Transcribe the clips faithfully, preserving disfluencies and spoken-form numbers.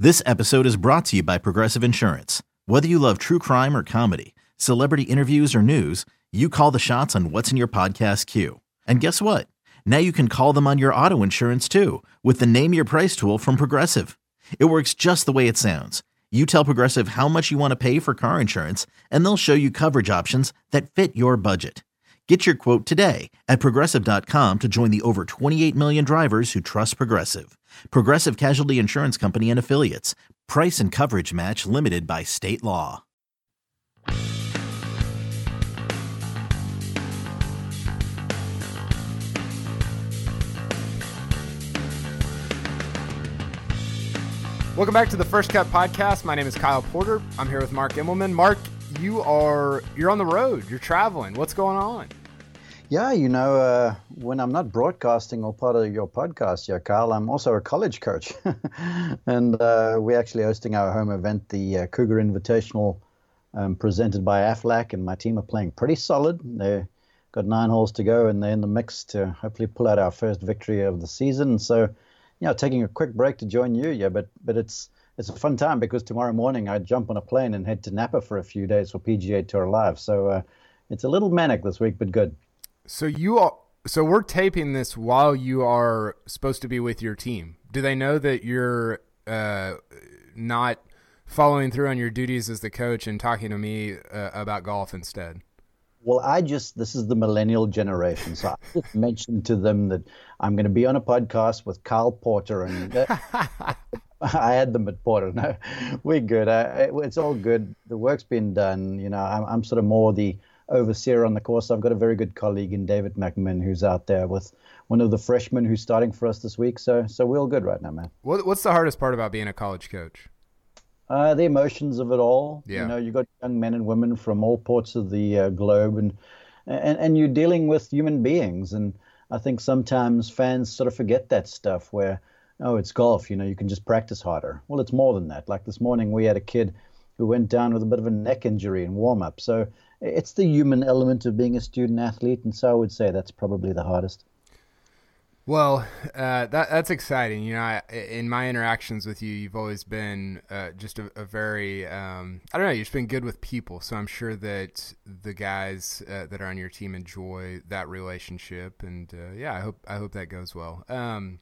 This episode is brought to you by Progressive Insurance. Whether you love true crime or comedy, celebrity interviews or news, you call the shots on what's in your podcast queue. And guess what? Now you can call them on your auto insurance too with the Name Your Price tool from Progressive. It works just the way it sounds. You tell Progressive how much you want to pay for car insurance, and they'll show you coverage options that fit your budget. Get your quote today at progressive dot com to join the over twenty-eight million drivers who trust Progressive. Progressive Casualty Insurance Company and Affiliates. Price and coverage match limited by state law. Welcome back to the First Cut Podcast. My name is Kyle Porter. I'm here with Mark Immelman. Mark, you are you're on the road. You're traveling. What's going on? Yeah, you know, uh, when I'm not broadcasting or part of your podcast here, Kyle, I'm also a college coach. and uh, we're actually hosting our home event, the uh, Cougar Invitational, um, presented by AFLAC, and my team are playing pretty solid. They've got nine holes to go, and they're in the mix to hopefully pull out our first victory of the season. So, you know, taking a quick break to join you, yeah, but but it's it's a fun time because tomorrow morning I jump on a plane and head to Napa for a few days for P G A Tour Live. So uh, it's a little manic this week, but good. So you are, so we're taping this while you are supposed to be with your team. Do they know that you're uh, not following through on your duties as the coach and talking to me uh, about golf instead? Well, I just, this is the millennial generation. So I just mentioned to them that I'm going to be on a podcast with Kyle Porter. And I had them at Porter. No, we're good. Uh, it's all good. The work's been done. You know, I'm, I'm sort of more the overseer on the course. I've got a very good colleague in David McMahon who's out there with one of the freshmen who's starting for us this week. So so we're all good right now, man. What, what's the hardest part about being a college coach? Uh, the emotions of it all. Yeah. You know, you've got young men and women from all parts of the uh, globe, and, and and you're dealing with human beings. And I think sometimes fans sort of forget that stuff where, oh, it's golf, you know, you can just practice harder. Well, it's more than that. Like this morning, we had a kid who went down with a bit of a neck injury in warm-up. So it's the human element of being a student athlete, and so I would say that's probably the hardest. Well, uh, that that's exciting. You know, I, in my interactions with you, you've always been uh, just a, a very, um, I don't know, you've just been good with people. So I'm sure that the guys uh, that are on your team enjoy that relationship, and uh, yeah, I hope I hope that goes well. Um,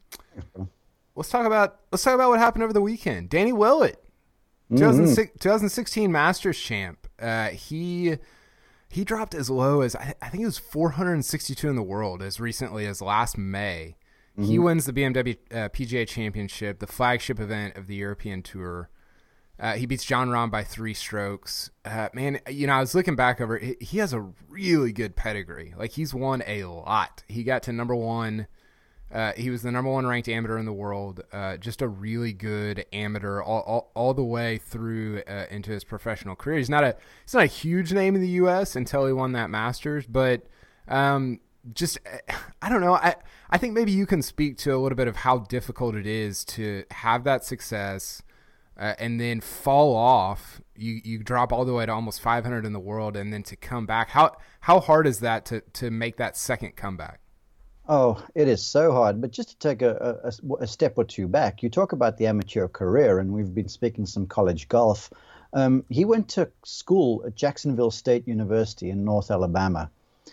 let's talk about let's talk about what happened over the weekend. Danny Willett, Mm-hmm. twenty sixteen Masters champ. Uh, he. He dropped as low as, I think it was four hundred sixty-two in the world as recently as last May. Mm-hmm. He wins the B M W uh, P G A Championship, the flagship event of the European Tour. Uh, he beats Jon Rahm by three strokes. Uh, man, you know, I was looking back over it. He has a really good pedigree. Like, he's won a lot. He got to number one. Uh, he was the number one ranked amateur in the world. Uh, just a really good amateur all, all, all the way through uh, into his professional career. He's not a he's not a huge name in the U S until he won that Masters, but um, just I don't know. I I think maybe you can speak to a little bit of how difficult it is to have that success uh, and then fall off. You you drop all the way to almost five hundred in the world, and then to come back. How how hard is that to to make that second comeback? Oh, it is so hard. But just to take a, a, a step or two back, you talk about the amateur career, and we've been speaking some college golf. Um, he went to school at Jacksonville State University in North Alabama.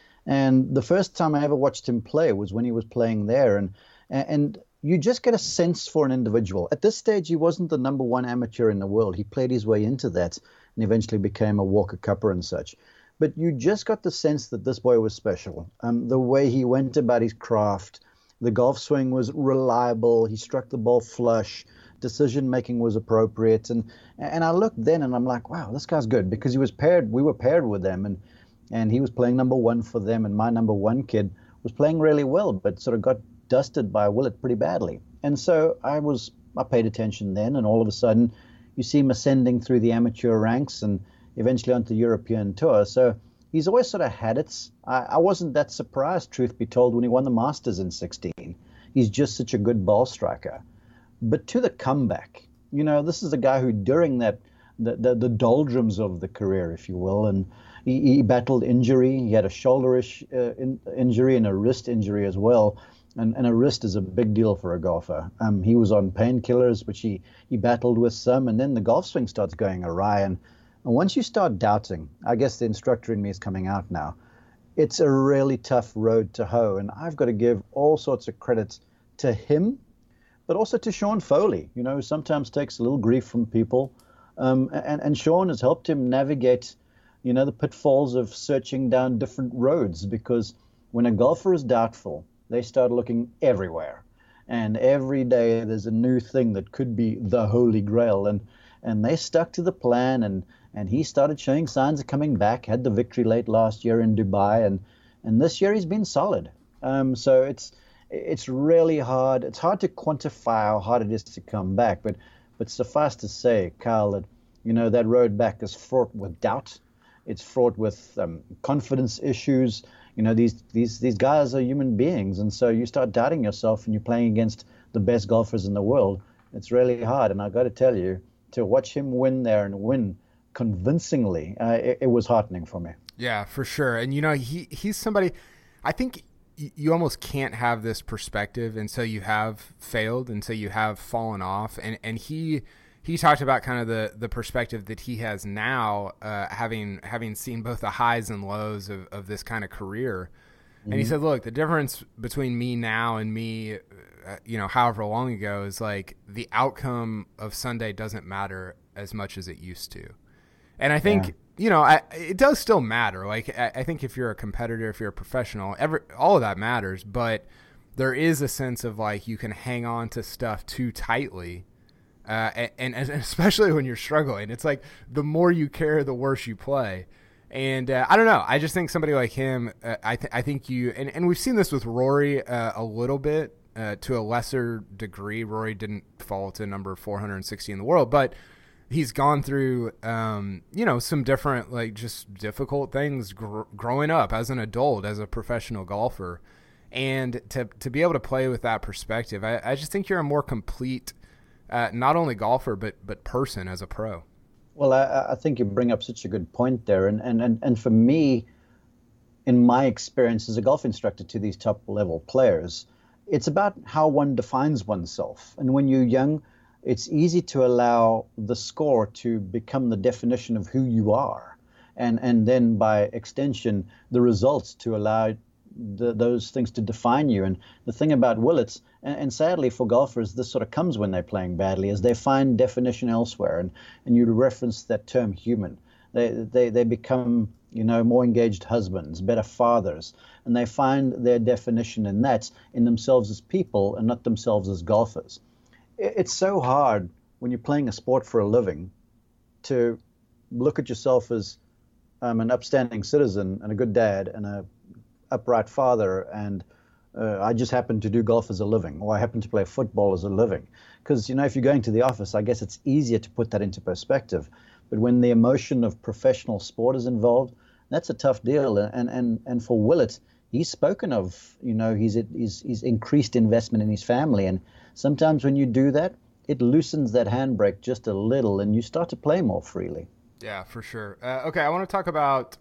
And the first time I ever watched him play was when he was playing there. And, and you just get a sense for an individual. At this stage, he wasn't the number one amateur in the world. He played his way into that and eventually became a Walker Cupper and such. But you just got the sense that this boy was special. Um, the way he went about his craft, the golf swing was reliable. He struck the ball flush. Decision making was appropriate. And and I looked then and I'm like, wow, this guy's good, because he was paired. We were paired with them, and and he was playing number one for them. And my number one kid was playing really well, but sort of got dusted by Willett pretty badly. And so I was I paid attention then, and all of a sudden you see him ascending through the amateur ranks and eventually onto the European Tour. So he's always sort of had it. I, I wasn't that surprised, truth be told, when he won the Masters in sixteen. He's just such a good ball striker. But to the comeback, you know, this is a guy who during that, the, the, the doldrums of the career, if you will, and he, he battled injury. He had a shoulderish uh, in, injury and a wrist injury as well. And, and a wrist is a big deal for a golfer. Um, he was on painkillers, which he, he battled with some, and then the golf swing starts going awry. And, and once you start doubting, I guess the instructor in me is coming out now, it's a really tough road to hoe. And I've got to give all sorts of credit to him, but also to Sean Foley, you know, who sometimes takes a little grief from people. Um, and, and Sean has helped him navigate, you know, the pitfalls of searching down different roads, because when a golfer is doubtful, they start looking everywhere. And every day there's a new thing that could be the Holy Grail. And and they stuck to the plan, and, and he started showing signs of coming back, had the victory late last year in Dubai, and, and this year he's been solid. Um, so it's it's really hard. It's hard to quantify how hard it is to come back, but but suffice to say, Kyle, that, you know, that road back is fraught with doubt. It's fraught with um, confidence issues. You know, these, these these guys are human beings, and so you start doubting yourself and you're playing against the best golfers in the world. It's really hard, and I got to tell you, to watch him win there and win convincingly, uh, it, it was heartening for me. Yeah, for sure. And, you know, he he's somebody, I think you almost can't have this perspective until you have failed, until you have fallen off. And, and he... He talked about kind of the, the perspective that he has now, uh, having having seen both the highs and lows of, of this kind of career. Mm-hmm. And he said, look, the difference between me now and me, uh, you know, however long ago, is like the outcome of Sunday doesn't matter as much as it used to. And I think, yeah. you know, I, it does still matter. Like, I, I think if you're a competitor, if you're a professional, every, all of that matters. But there is a sense of like you can hang on to stuff too tightly. Uh, and, and especially when you're struggling, it's like the more you care, the worse you play. And uh, I don't know. I just think somebody like him, uh, I, th- I think you, and, and we've seen this with Rory uh, a little bit uh, to a lesser degree. Rory didn't fall to number four hundred sixty in the world, but he's gone through, um, you know, some different, like just difficult things gr- growing up as an adult, as a professional golfer. And to, to be able to play with that perspective, I, I just think you're a more complete Uh, not only golfer, but but person as a pro. Well, I, I think you bring up such a good point there. And, and, and, and for me, in my experience as a golf instructor to these top level players, it's about how one defines oneself. And when you're young, it's easy to allow the score to become the definition of who you are. And, and then by extension, the results to allow the, those things to define you. And the thing about Willits, and, and sadly for golfers, this sort of comes when they're playing badly, is they find definition elsewhere. And, and you reference that term human. They, they, they become, you know, more engaged husbands, better fathers, and they find their definition in that, in themselves as people and not themselves as golfers. It, it's so hard when you're playing a sport for a living to look at yourself as um, an upstanding citizen and a good dad and a upright father, and uh, I just happen to do golf as a living, or I happen to play football as a living. Because, you know, if you're going to the office, I guess it's easier to put that into perspective. But when the emotion of professional sport is involved, that's a tough deal. And and and for Willett, he's spoken of, you know, he's he's, he's increased investment in his family. And sometimes when you do that, it loosens that handbrake just a little, and you start to play more freely. Yeah, for sure. Uh, okay, I want to talk about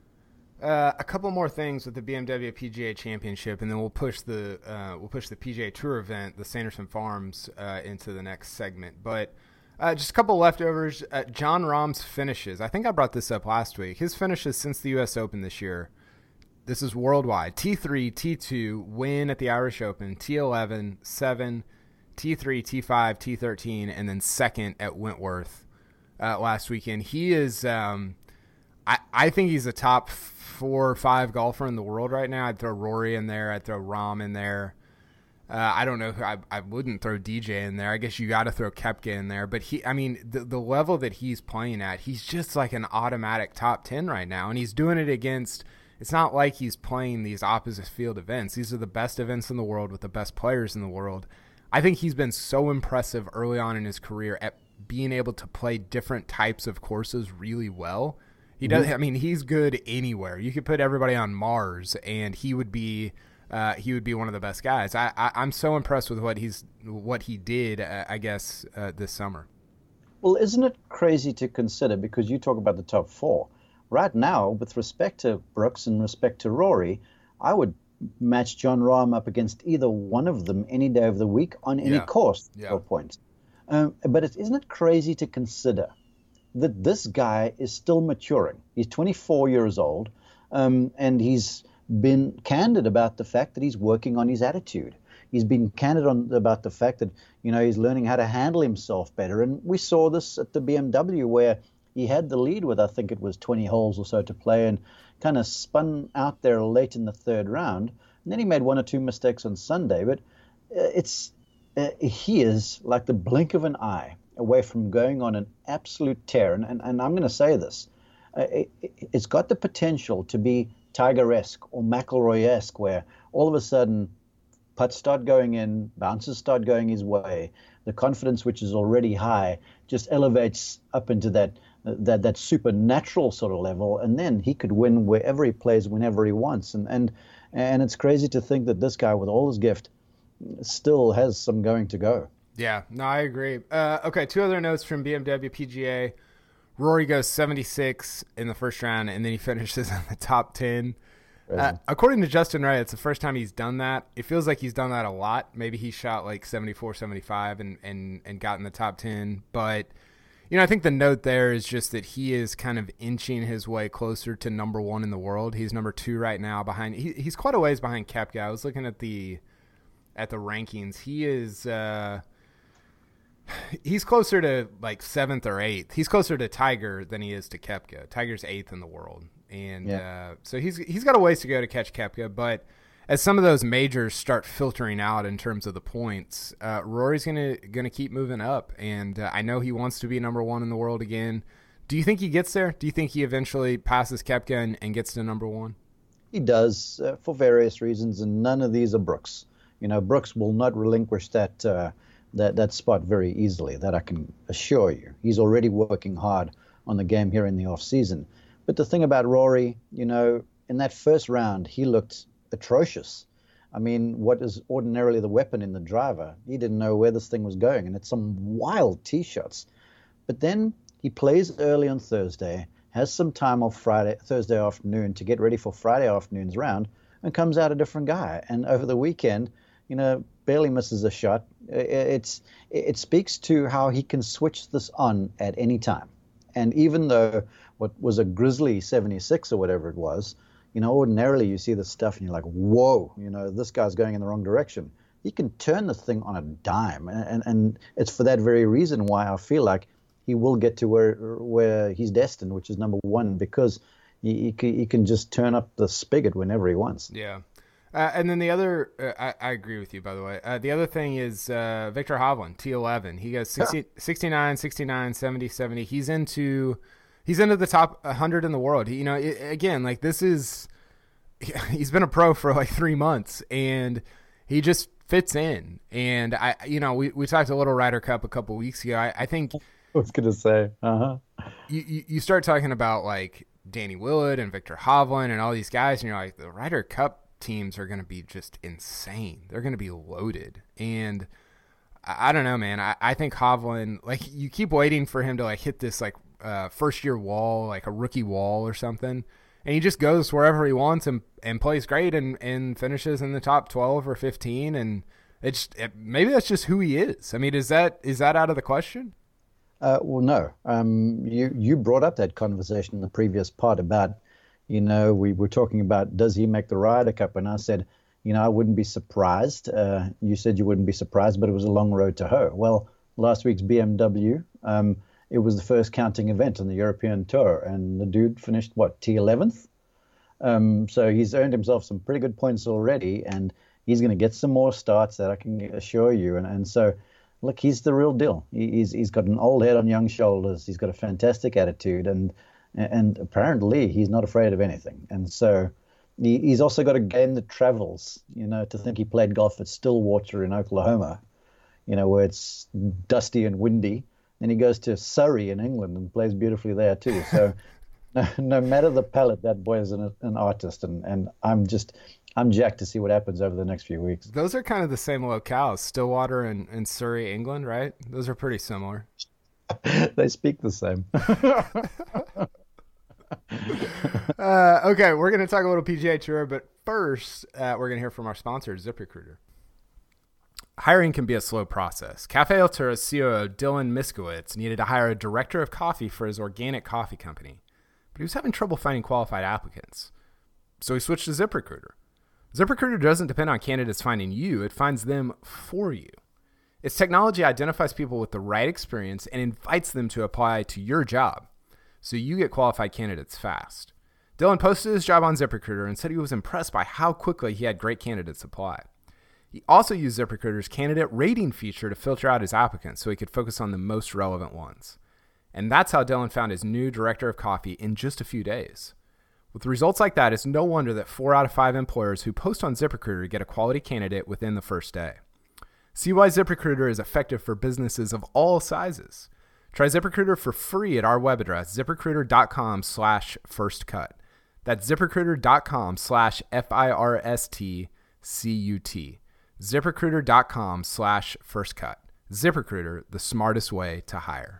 Uh, a couple more things with the B M W P G A Championship, and then we'll push the uh, we'll push the P G A Tour event, the Sanderson Farms, uh, into the next segment. But uh, just a couple leftovers. Uh, Jon Rahm's finishes. I think I brought this up last week. His finishes since the U S Open this year. This is worldwide. T three, T two, win at the Irish Open. T eleven, seven, T three, T five, T thirteen, and then second at Wentworth uh, last weekend. He is. Um, I I think he's a top four or five golfer in the world right now. I'd throw Rory in there. I'd throw Rahm in there. Uh, I don't know. I, I wouldn't throw D J in there. I guess you got to throw Koepka in there. But he, I mean, the the level that he's playing at, he's just like an automatic top ten right now. And he's doing it against, it's not like he's playing these opposite field events. These are the best events in the world with the best players in the world. I think he's been so impressive early on in his career at being able to play different types of courses really well. He does. I mean, he's good anywhere. You could put everybody on Mars, and he would be uh, he would be one of the best guys. I, I I'm so impressed with what he's what he did. Uh, I guess uh, this summer. Well, isn't it crazy to consider, because you talk about the top four right now with respect to Brooks and respect to Rory? I would match John Rahm up against either one of them any day of the week on any Yeah. course Yeah. for points. Um, but it, isn't it crazy to consider that this guy is still maturing? He's twenty-four years old, um, and he's been candid about the fact that he's working on his attitude. He's been candid on about the fact that, you know, he's learning how to handle himself better. And we saw this at the B M W where he had the lead with, I think it was twenty holes or so to play, and kind of spun out there late in the third round. And then he made one or two mistakes on Sunday. But uh, it's uh, he is like the blink of an eye away from going on an absolute tear. And, and, and I'm going to say this. Uh, it, it's got the potential to be Tiger-esque or McIlroy-esque, where all of a sudden putts start going in, bounces start going his way, the confidence, which is already high, just elevates up into that that that supernatural sort of level, and then he could win wherever he plays, whenever he wants. And and and it's crazy to think that this guy, with all his gift, still has some going to go. Yeah, no, I agree. Uh, okay, two other notes from B M W P G A. Rory goes seventy-six in the first round, and then he finishes in the top ten. Uh, according to Justin Wright, it's the first time he's done that. It feels like he's done that a lot. Maybe he shot like seventy-four, seventy-five and, and, and got in the top ten. But, you know, I think the note there is just that he is kind of inching his way closer to number one in the world. He's number two right now behind. He, he's quite a ways behind Koepka. I was looking at the at the rankings. He is uh, he's closer to like seventh or eighth. He's closer to Tiger than he is to Koepka. Tiger's eighth in the world. And yeah. uh, so he's he's got a ways to go to catch Koepka, but as some of those majors start filtering out in terms of the points, uh, Rory's gonna gonna keep moving up, and uh, I know he wants to be number one in the world again. Do you think he gets there? Do you think he eventually passes Koepka and, and gets to number one? He does uh, for various reasons, and none of these are Brooks. You know, Brooks will not relinquish that uh, that that spot very easily. That I can assure you. He's already working hard on the game here in the off season. But the thing about Rory, you know, in that first round, he looked atrocious. I mean, what is ordinarily the weapon in the driver? He didn't know where this thing was going, and it's some wild tee shots. But then he plays early on Thursday, has some time off Friday, Thursday afternoon to get ready for Friday afternoon's round, and comes out a different guy. And over the weekend, you know, barely misses a shot. It's it speaks to how he can switch this on at any time. And even though what was a grisly seventy-six or whatever it was, you know, ordinarily you see this stuff and you're like, whoa, you know, this guy's going in the wrong direction. He can turn the thing on a dime. And, and, and it's for that very reason why I feel like he will get to where where he's destined, which is number one, because he, he, he can just turn up the spigot whenever he wants. Yeah. Uh, and then the other, uh, I, I agree with you, by the way. Uh, the other thing is uh, Victor Hovland, T eleven. He goes sixty, sixty-nine, sixty-nine, seventy, seventy. He's into, he's into the top one hundred in the world. He, you know, it, again, like this is, he's been a pro for like three months, and he just fits in. And I, you know, we, we talked a little Ryder Cup a couple weeks ago. I, I think. I was gonna say, uh huh. You, you you start talking about like Danny Willett and Victor Hovland and all these guys, and you're like, the Ryder Cup teams are going to be just insane. They're going to be loaded. And I, I don't know, man. I, I think Hovland, like, you keep waiting for him to like hit this like uh, first year wall, like a rookie wall or something. And he just goes wherever he wants and, and plays great and, and finishes in the top twelve or fifteen. And it's it, maybe that's just who he is. I mean, is that is that out of the question? Uh, well, no. Um, you, you brought up that conversation in the previous part about, you know, we were talking about, does he make the Ryder Cup? And I said, you know, I wouldn't be surprised. Uh, you said you wouldn't be surprised, but it was a long road to hoe. Well, last week's B M W, um, it was the first counting event on the European Tour, and the dude finished, what, T eleventh? Um, so he's earned himself some pretty good points already, and he's going to get some more starts, that I can assure you. And, and so, look, he's the real deal. He, he's He's got an old head on young shoulders. He's got a fantastic attitude, and And apparently he's not afraid of anything. And so he, he's also got a game that travels, you know, to think he played golf at Stillwater in Oklahoma, you know, where it's dusty and windy. Then he goes to Surrey in England and plays beautifully there too. So no, no matter the palette, that boy is an, an artist. And, and I'm just, I'm jacked to see what happens over the next few weeks. Those are kind of the same locales, Stillwater and, and Surrey, England, right? Those are pretty similar. They speak the same. uh, okay, we're going to talk a little P G A Tour, but first, uh, we're going to hear from our sponsor, ZipRecruiter. Hiring can be a slow process. Cafe Altura's C O O, Dylan Miskowitz, needed to hire a director of coffee for his organic coffee company, but he was having trouble finding qualified applicants. So he switched to ZipRecruiter. ZipRecruiter doesn't depend on candidates finding you, it finds them for you. Its technology identifies people with the right experience and invites them to apply to your job, so you get qualified candidates fast. Dylan posted his job on ZipRecruiter and said he was impressed by how quickly he had great candidates apply. He also used ZipRecruiter's candidate rating feature to filter out his applicants so he could focus on the most relevant ones. And that's how Dylan found his new director of coffee in just a few days. With results like that, it's no wonder that four out of five employers who post on ZipRecruiter get a quality candidate within the first day. See why ZipRecruiter is effective for businesses of all sizes. Try ZipRecruiter for free at our web address, ZipRecruiter.com slash first cut. That's ZipRecruiter.com slash F-I-R-S-T-C-U-T. ZipRecruiter.com slash first cut. ZipRecruiter, the smartest way to hire.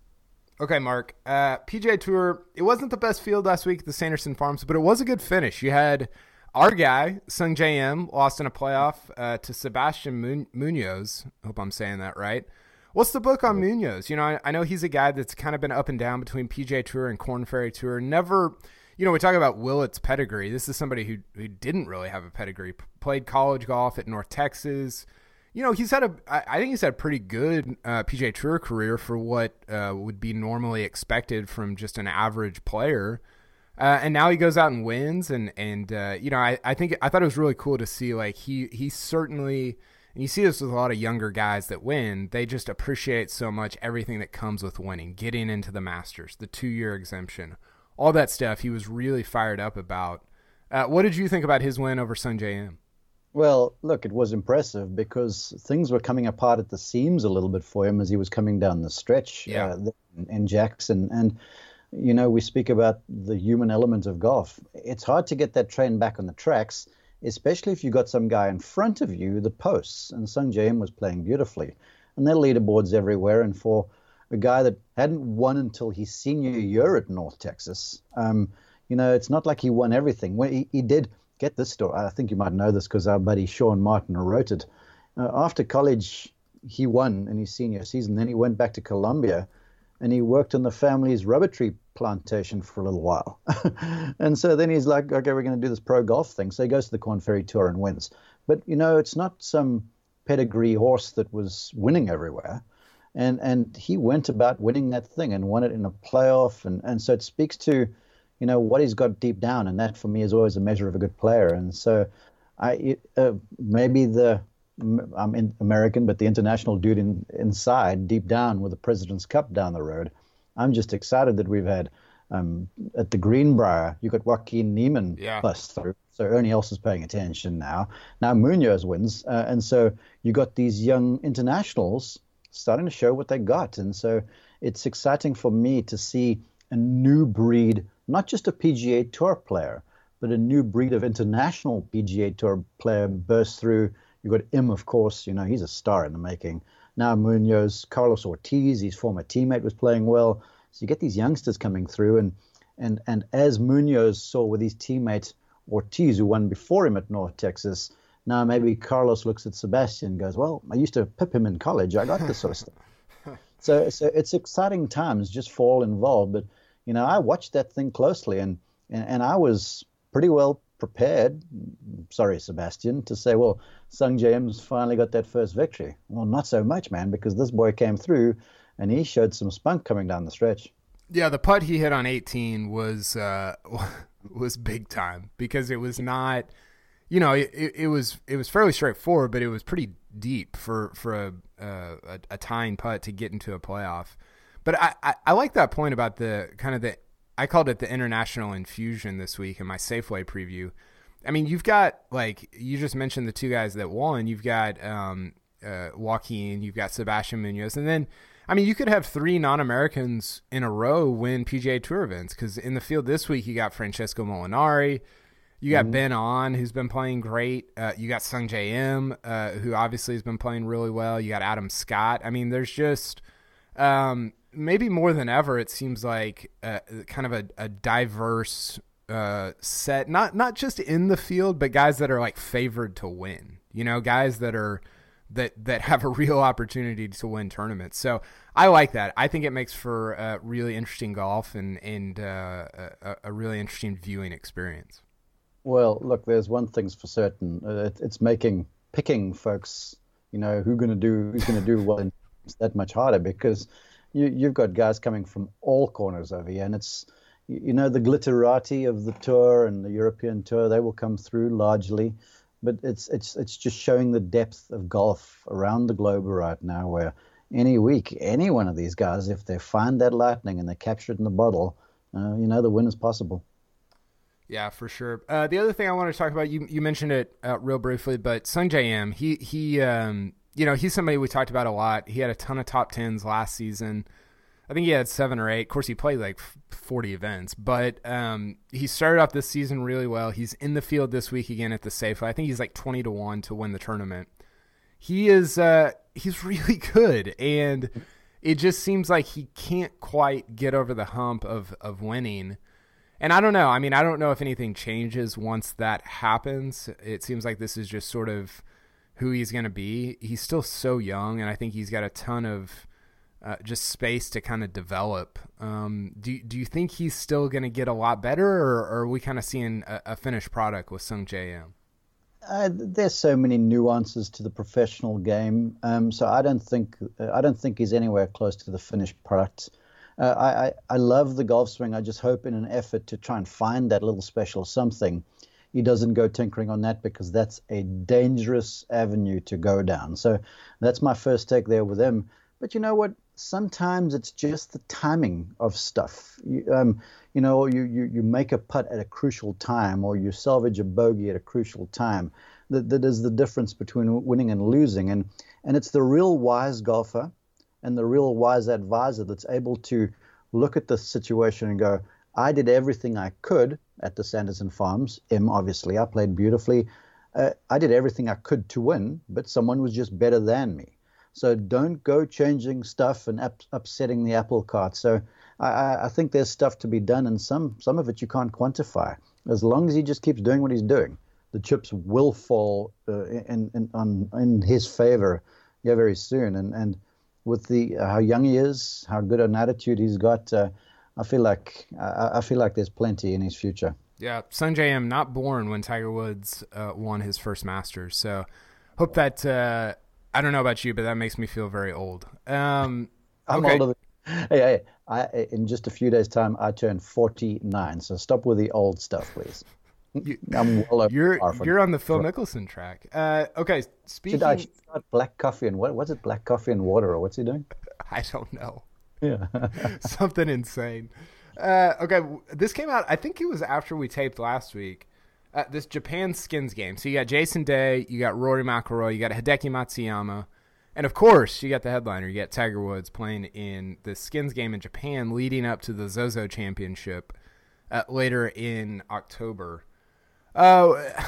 Okay, Mark, uh, P G A Tour, it wasn't the best field last week at the Sanderson Farms, but it was a good finish. You had our guy, Sungjae Im, lost in a playoff uh, to Sebastian Mun- Munoz. I hope I'm saying that right. What's the book on Munoz? You know, I, I know he's a guy that's kind of been up and down between P G A Tour and Korn Ferry Tour. Never, you know, we talk about Willett's pedigree. This is somebody who, who didn't really have a pedigree. P- played college golf at North Texas. You know, he's had a, I think he's had a pretty good uh, P G A Tour career for what uh, would be normally expected from just an average player. Uh, and now he goes out and wins. And, and uh, you know, I, I think, I thought it was really cool to see, like, he, he certainly, and you see this with a lot of younger guys that win, they just appreciate so much everything that comes with winning, getting into the Masters, the two-year exemption, all that stuff he was really fired up about. Uh, what did you think about his win over Sungjae Im? Well, look, it was impressive because things were coming apart at the seams a little bit for him as he was coming down the stretch yeah. uh, in Jackson. And, you know, we speak about the human element of golf. It's hard to get that train back on the tracks, especially if you got some guy in front of you that posts. And Sungjae Im was playing beautifully. And there are leaderboards everywhere. And for a guy that hadn't won until his senior year at North Texas, um, you know, it's not like he won everything. Well, he, he did. Get this story. I think you might know this because our buddy Sean Martin wrote it. Uh, after college, he won in his senior season. Then he went back to Colombia and he worked on the family's rubber tree plantation for a little while. And so then he's like, okay, we're going to do this pro golf thing. So he goes to the Korn Ferry Tour and wins. But, you know, it's not some pedigree horse that was winning everywhere. And and he went about winning that thing and won it in a playoff. And, and so it speaks to, you know, what he's got deep down, and that for me is always a measure of a good player. And so I uh, maybe the, I'm in American, but the international dude in, inside, deep down with the President's Cup down the road, I'm just excited that we've had um, at the Greenbrier, you got Joaquin Niemann yeah. bust through. So Ernie Els is paying attention now. Now Munoz wins. Uh, and so you got these young internationals starting to show what they got. And so it's exciting for me to see a new breed, not just a P G A Tour player, but a new breed of international P G A Tour player burst through. You've got Im, of course, you know, he's a star in the making. Now Munoz, Carlos Ortiz, his former teammate, was playing well. So you get these youngsters coming through. And and and as Munoz saw with his teammate Ortiz, who won before him at North Texas, now maybe Carlos looks at Sebastian and goes, well, I used to pip him in college. I got this sort of stuff. So, so it's exciting times just for all involved. But, you know, I watched that thing closely, and, and, and I was pretty well prepared, sorry, Sebastian, to say, well, Sungjae Im's finally got that first victory. Well, not so much, man, because this boy came through, and he showed some spunk coming down the stretch. Yeah, the putt he hit on eighteen was uh, was big time because it was not, you know, it, it was it was fairly straightforward, but it was pretty deep for for a uh, a, a tying putt to get into a playoff. But I, I, I like that point about the kind of the, I called it the international infusion this week in my Safeway preview. I mean, you've got, like, you just mentioned the two guys that won. You've got um, uh, Joaquin, you've got Sebastian Munoz, and then, I mean, you could have three non-Americans in a row win P G A Tour events, because in the field this week, you got Francesco Molinari, you got mm-hmm. Ben An, who's been playing great, uh, you got Sungjae Im, uh, who obviously has been playing really well, you got Adam Scott. I mean, there's just um, maybe more than ever, it seems like uh, kind of a, a diverse uh, set, not not just in the field, but guys that are like favored to win. You know, guys that are that that have a real opportunity to win tournaments. So I like that. I think it makes for a really interesting golf and and uh, a, a really interesting viewing experience. Well, look, there's one thing's for certain. Uh, it, it's making picking folks, you know, who going to do who's going to do well that much harder, because you, you've got guys coming from all corners over here, and it's, you know, the glitterati of the tour and the European tour, they will come through largely, but it's it's it's just showing the depth of golf around the globe right now, where any week, any one of these guys, if they find that lightning and they capture it in the bottle, uh, you know, the win is possible. Yeah, for sure. Uh, the other thing I wanted to talk about, you you mentioned it uh, real briefly, but Sungjae Im, he he, um, you know, he's somebody we talked about a lot. He had a ton of top tens last season. I think he had seven or eight. Of course, he played like forty events, but um, he started off this season really well. He's in the field this week again at the Safeway. I think he's like twenty to one to win the tournament. He is uh, he's really good, and it just seems like he can't quite get over the hump of of winning. And I don't know. I mean, I don't know if anything changes once that happens. It seems like this is just sort of who he's going to be. He's still so young, and I think he's got a ton of Uh, just space to kind of develop. Um, do do you think he's still going to get a lot better, or, or are we kind of seeing a, a finished product with Sungjae Im? Uh, there's so many nuances to the professional game, um, so I don't think uh, I don't think he's anywhere close to the finished product. Uh, I, I I love the golf swing. I just hope in an effort to try and find that little special something, he doesn't go tinkering on that, because that's a dangerous avenue to go down. So that's my first take there with him. But you know what? Sometimes it's just the timing of stuff. You, um, you know, you, you, you make a putt at a crucial time, or you salvage a bogey at a crucial time. That, that is the difference between winning and losing. And, and it's the real wise golfer and the real wise advisor that's able to look at the situation and go, I did everything I could at the Sanderson Farms. Im, obviously, I played beautifully. Uh, I did everything I could to win, but someone was just better than me. So don't go changing stuff and up, upsetting the apple cart. So I, I think there's stuff to be done, and some some of it you can't quantify. As long as he just keeps doing what he's doing, the chips will fall uh, in in on in his favor, yeah, very soon. And and with the uh, how young he is, how good an attitude he's got, uh, I feel like I, I feel like there's plenty in his future. Yeah, Sungjae Im, not born when Tiger Woods uh, won his first Masters. So hope that. Uh, I don't know about you, but that makes me feel very old. Um, I'm okay. older than, hey, hey, I, in just a few days' time, I turn forty-nine. So stop with the old stuff, please. You, I'm well over you're far from you're on the Phil Mickelson track. Uh, okay, speaking. Should I start black coffee and what? What's it? Black coffee and water, or what's he doing? I don't know. Yeah, Something insane. Uh, okay, this came out. I think it was after we taped last week. Uh, this Japan skins game. So you got Jason Day, you got Rory McIlroy, you got Hideki Matsuyama, and of course you got the headliner. You got Tiger Woods playing in the skins game in Japan, leading up to the Zozo Championship uh, later in October. Oh, uh,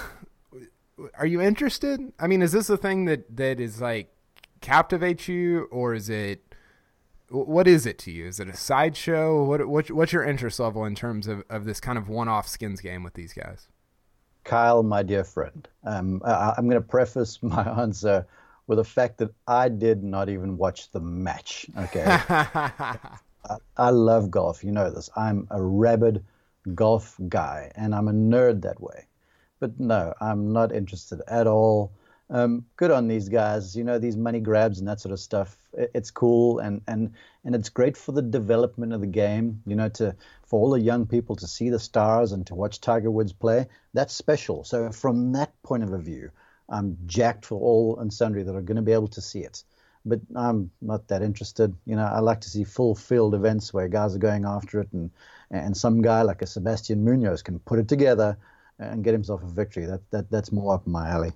are you interested? I mean, is this a thing that that is like captivates you, or is it? What is it to you? Is it a sideshow? What what what's your interest level in terms of, of this kind of one-off skins game with these guys? Kyle, my dear friend, um, I, I'm going to preface my answer with the fact that I did not even watch the match. Okay, I, I love golf. You know this. I'm a rabid golf guy, and I'm a nerd that way. But no, I'm not interested at all. Um, good on these guys. You know, these money grabs and that sort of stuff. It, it's cool, and, and and it's great for the development of the game. You know, to for all the young people to see the stars and to watch Tiger Woods play. That's special. So from that point of view, I'm jacked for all and sundry that are going to be able to see it. But I'm not that interested. You know, I like to see full field events where guys are going after it, and and some guy like a Sebastian Munoz can put it together and get himself a victory. That that that's more up my alley.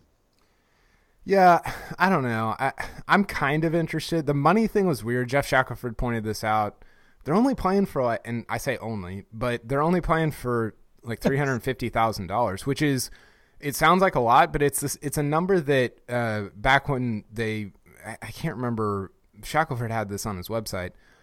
Yeah, I don't know. I, I'm kind of interested. The money thing was weird. Jeff Shackelford pointed this out. They're only playing for, like, and I say only, but they're only playing for like three hundred fifty thousand dollars, which is, it sounds like a lot, but it's this, it's a number that uh, back when they, I, I can't remember, Shackelford had this on his website.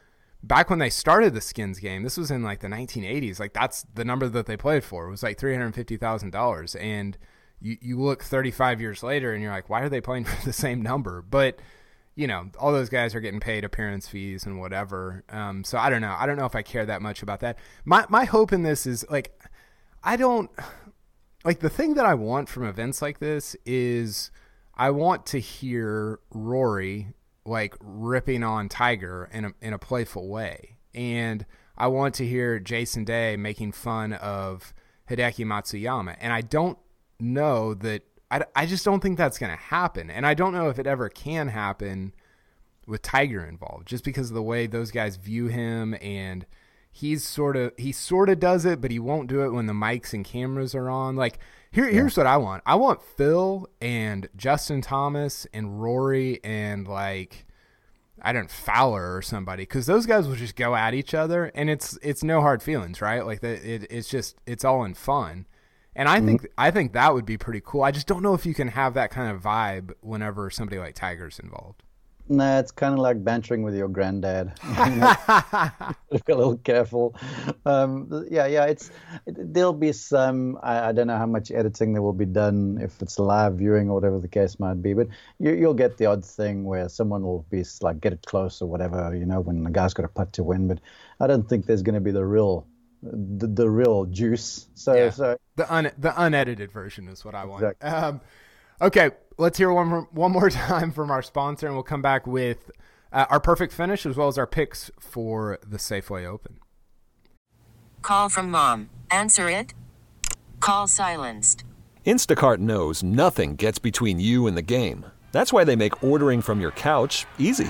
back when they started the Skins game, this was in like the nineteen eighties. Like that's the number that they played for. It was like three hundred fifty thousand dollars. And you, you look thirty-five years later and you're like, why are they playing for the same number? But, you know, all those guys are getting paid appearance fees and whatever. Um, so I don't know. I don't know if I care that much about that. My, my hope in this is like, I don't like the thing that I want from events like this is I want to hear Rory like ripping on Tiger in a, in a playful way. And I want to hear Jason Day making fun of Hideki Matsuyama. And I don't know that, I, I just don't think that's going to happen. And I don't know if it ever can happen with Tiger involved, just because of the way those guys view him. And he's sort of, he sort of does it, but he won't do it when the mics and cameras are on. Like here, yeah. here's what I want. I want Phil and Justin Thomas and Rory and like, I don't Fowler or somebody, because those guys will just go at each other, and it's it's no hard feelings, right? Like the, it, it's just it's all in fun, and I mm-hmm. think I think that would be pretty cool. I just don't know if you can have that kind of vibe whenever somebody like Tiger's involved. Nah, it's kind of like bantering with your granddad. You know, a little careful. Um, yeah, yeah. It's it, there'll be some. I, I don't know how much editing there will be done if it's live viewing or whatever the case might be. But you, you'll get the odd thing where someone will be like get it close or whatever. You know, when the guy's got a putt to win. But I don't think there's going to be the real, the, the real juice. So, yeah. so the un the unedited version is what I want. Exactly. Um, okay. Let's hear one more, one more time from our sponsor, and we'll come back with uh, our perfect finish as well as our picks for the Safeway Open. Call from mom. Answer it. Call silenced. Instacart knows nothing gets between you and the game. That's why they make ordering from your couch easy.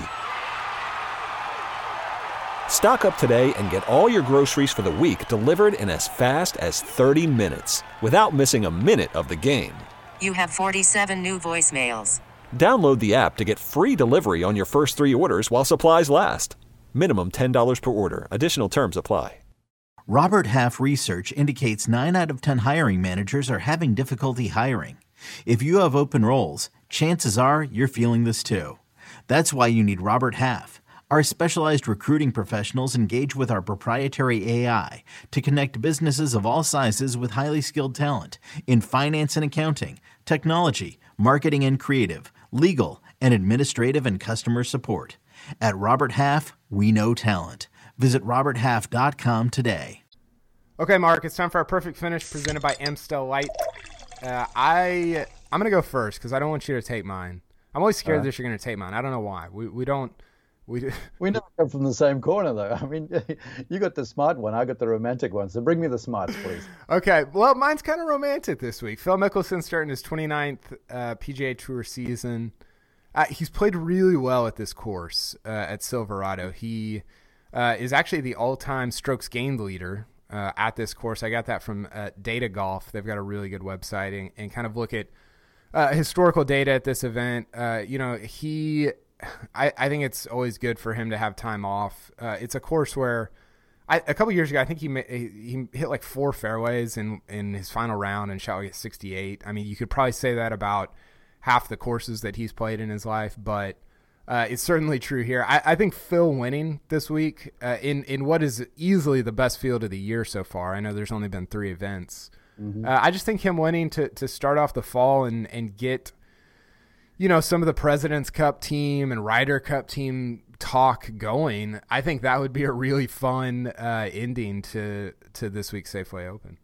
Stock up today and get all your groceries for the week delivered in as fast as thirty minutes without missing a minute of the game. You have forty-seven new voicemails. Download the app to get free delivery on your first three orders while supplies last. Minimum ten dollars per order. Additional terms apply. Robert Half research indicates nine out of ten hiring managers are having difficulty hiring. If you have open roles, chances are you're feeling this too. That's why you need Robert Half. Our specialized recruiting professionals engage with our proprietary A I to connect businesses of all sizes with highly skilled talent in finance and accounting, technology, marketing and creative, legal, and administrative and customer support. At Robert Half, we know talent. Visit robert half dot com today. Okay, Mark, it's time for our perfect finish presented by Amstel Light. Uh, I I'm gonna go first because I don't want you to take mine. I'm always scared uh, that you're gonna take mine. I don't know why. We we don't. We we never come from the same corner, though. I mean, you got the smart one, I got the romantic one. So bring me the smarts, please. Okay, well, mine's kind of romantic this week. Phil Mickelson starting his twenty-ninth uh, P G A Tour season. Uh, he's played really well at this course uh, at Silverado. He uh, is actually the all-time strokes gained leader uh, at this course. I got that from uh, Data Golf. They've got a really good website and, and kind of look at uh, historical data at this event. Uh, you know, he... I, I think it's always good for him to have time off. Uh, it's a course where I, a couple years ago, I think he he hit like four fairways in, in his final round and shot like a sixty-eight. I mean, you could probably say that about half the courses that he's played in his life, but uh, it's certainly true here. I, I think Phil winning this week uh, in, in what is easily the best field of the year so far. I know there's only been three events. Mm-hmm. Uh, I just think him winning to, to start off the fall and, and get – you know, some of the President's Cup team and Ryder Cup team talk going, I think that would be a really fun uh, ending to to this week's Safeway Open.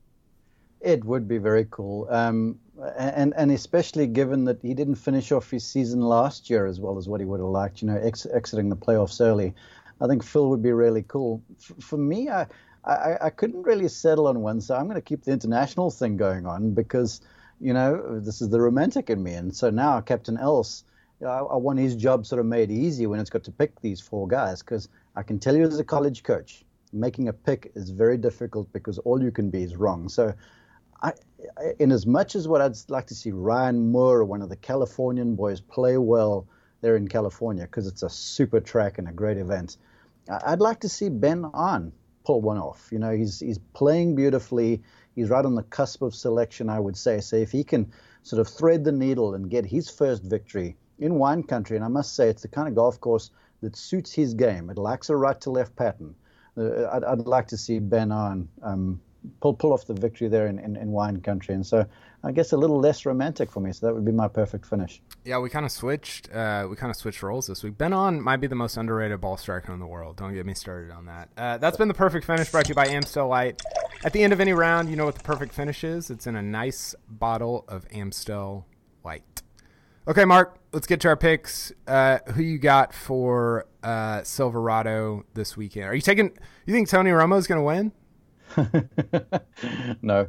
It would be very cool. Um, and, and especially given that he didn't finish off his season last year as well as what he would have liked, you know, ex- exiting the playoffs early. I think Phil would be really cool. F- for me, I, I, I couldn't really settle on one, so I'm going to keep the international thing going on because – you know, this is the romantic in me. And so now Captain Else, you know, I, I want his job sort of made easy when it's got to pick these four guys, because I can tell you as a college coach, making a pick is very difficult because all you can be is wrong. So I, I, in as much as what I'd like to see Ryan Moore, one of the Californian boys, play well there in California, because it's a super track and a great event, I'd like to see Ben An pull one off. You know, he's he's playing beautifully. He's right on the cusp of selection, I would say. So if he can sort of thread the needle and get his first victory in wine country, and I must say it's the kind of golf course that suits his game. It lacks a right-to-left pattern. Uh, I'd, I'd like to see Ben An um, pull pull off the victory there in, in, in wine country. And so I guess a little less romantic for me. So that would be my perfect finish. Yeah, we kind of switched. Uh, we kind of switched roles this week. Ben An might be the most underrated ball striker in the world. Don't get me started on that. Uh, that's been the perfect finish, brought to you by Amstel Light. At the end of any round, you know what the perfect finish is. It's in a nice bottle of Amstel Light. Okay, Mark, let's get to our picks. Uh, who you got for uh, Silverado this weekend? Are you taking? You think Tony Romo is going to win? No.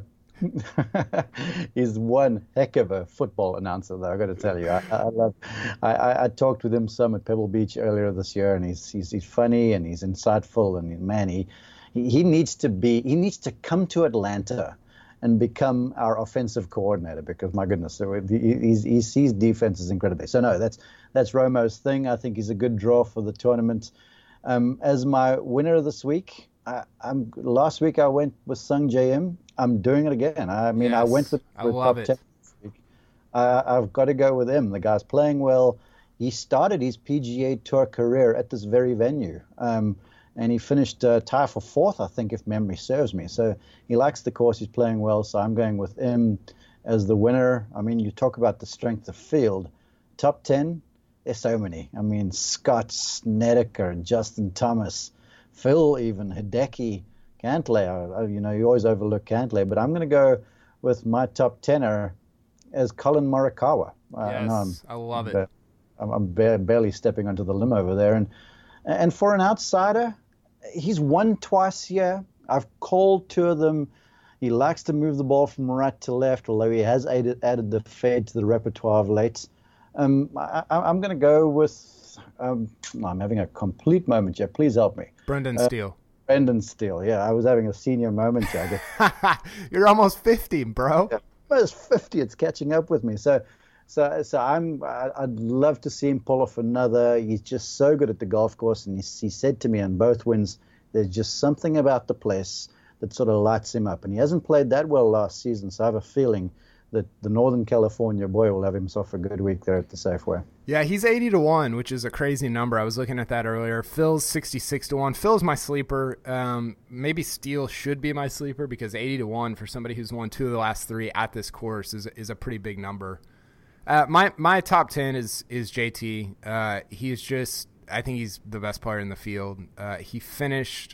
He's one heck of a football announcer, though. I got to tell you, I, I love. I, I, I talked with him some at Pebble Beach earlier this year, and he's he's, he's funny and he's insightful, and man, he, he he needs to be. He needs to come to Atlanta and become our offensive coordinator, because my goodness, he's, he sees defenses incredibly. So no, that's that's Romo's thing. I think he's a good draw for the tournament. Um, as my winner this week, I, I'm last week I went with Sung J M. I'm doing it again. I mean, yes, I went with, I with love top it. ten this week. Uh, I've got to go with him. The guy's playing well. He started his P G A Tour career at this very venue. Um, And he finished uh, tie for fourth, I think, if memory serves me. So he likes the course. He's playing well. So I'm going with him as the winner. I mean, you talk about the strength of field. Top ten, there's so many. I mean, Scott, Snedeker, Justin Thomas, Phil even, Hideki, Cantlay. You know, you always overlook Cantlay. But I'm going to go with my top tenner as Colin Morikawa. Yes, I, I'm, I love it. I'm, I'm barely stepping onto the limb over there. And And for an outsider, he's won twice here. I've called two of them. He likes to move the ball from right to left, although he has added, added the fade to the repertoire of late. Um, I, I'm going to go with, um, I'm having a complete moment here. Please help me. Brendan Uh, Steele. Brendan Steele, yeah. I was having a senior moment here. You're almost fifty, bro. Yeah, almost fifty. It's catching up with me. So So, so I'm. I'd love to see him pull off another. He's just so good at the golf course, and he, he said to me on both wins, there's just something about the place that sort of lights him up. And he hasn't played that well last season, so I have a feeling that the Northern California boy will have himself a good week there at the Safeway. Yeah, he's eighty to one, which is a crazy number. I was looking at that earlier. Phil's sixty-six to one. Phil's my sleeper. Um, maybe Steele should be my sleeper, because eighty to one for somebody who's won two of the last three at this course is is a pretty big number. Uh, my my top ten is is J T. Uh, he's just, I think he's the best player in the field. Uh, he finished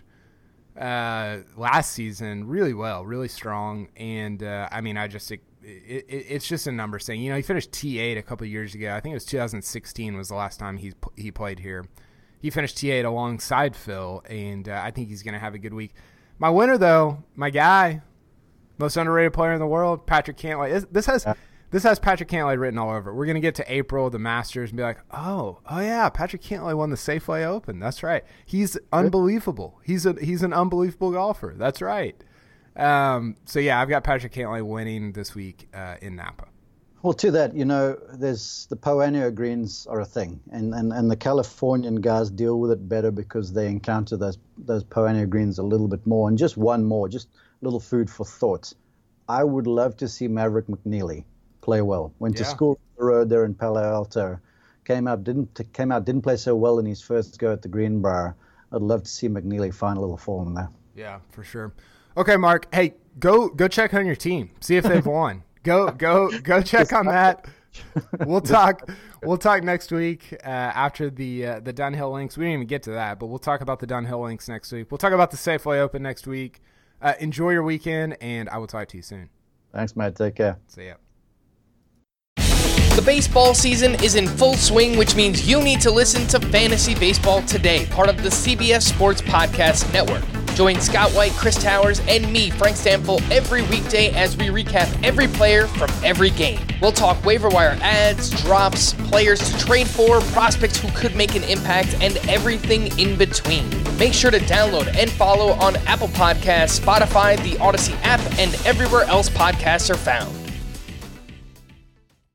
uh, last season really well, really strong, and uh, I mean, I just it, it, it's just a number thing. You know, he finished T eight a couple of years ago. I think it was two thousand sixteen was the last time he he played here. He finished T eight alongside Phil, and uh, I think he's going to have a good week. My winner, though, my guy, most underrated player in the world, Patrick Cantlay. This has. This has Patrick Cantlay written all over it. We're going to get to April, the Masters, and be like, oh, oh yeah, Patrick Cantlay won the Safeway Open. That's right. He's unbelievable. He's a he's an unbelievable golfer. That's right. Um, so, yeah, I've got Patrick Cantlay winning this week uh, in Napa. Well, to that, you know, there's the Poa annua greens are a thing, and, and, and the Californian guys deal with it better because they encounter those, those Poa annua greens a little bit more. And just one more, just a little food for thought. I would love to see Maverick McNeely play well. Went yeah. to school on the road there in Palo Alto. Came out, didn't came out, didn't play so well in his first go at the Greenbrier. I'd love to see McNeely find a little form there. Yeah, for sure. Okay, Mark. Hey, go go check on your team. See if they've won. Go go go check on that. We'll talk. We'll talk next week uh, after the uh, the Dunhill Links. We didn't even get to that, but we'll talk about the Dunhill Links next week. We'll talk about the Safeway Open next week. Uh, enjoy your weekend, and I will talk to you soon. Thanks, mate. Take care. See ya. The baseball season is in full swing, which means you need to listen to Fantasy Baseball Today, part of the C B S Sports Podcast Network. Join Scott White, Chris Towers, and me, Frank Stample, every weekday as we recap every player from every game. We'll talk waiver wire ads, drops, players to trade for, prospects who could make an impact, and everything in between. Make sure to download and follow on Apple Podcasts, Spotify, the Odyssey app, and everywhere else podcasts are found.